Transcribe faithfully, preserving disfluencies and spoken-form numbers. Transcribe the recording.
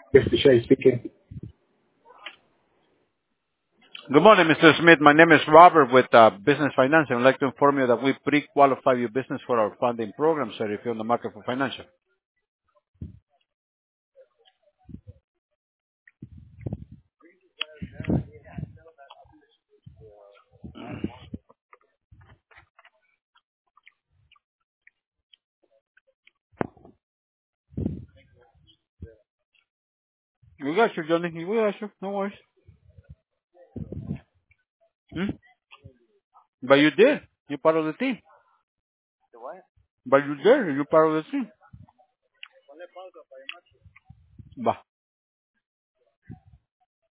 Mister Shea speaking. Good morning, Mister Smith. My name is Robert with uh, Business Finance. I would like to inform you that we pre-qualify your business for our funding program, sir, if you're on the market for financial. We got you, Johnny. We got you. No worries. Hmm? But you did. You're part of the team. But you did. You're part of the team. Bah.